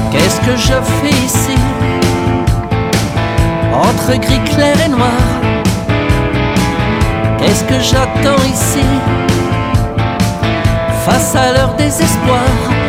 Qu'est-ce que je fais ici, entre gris clair et noir? Qu'est-ce que j'attends ici, face à leur désespoir?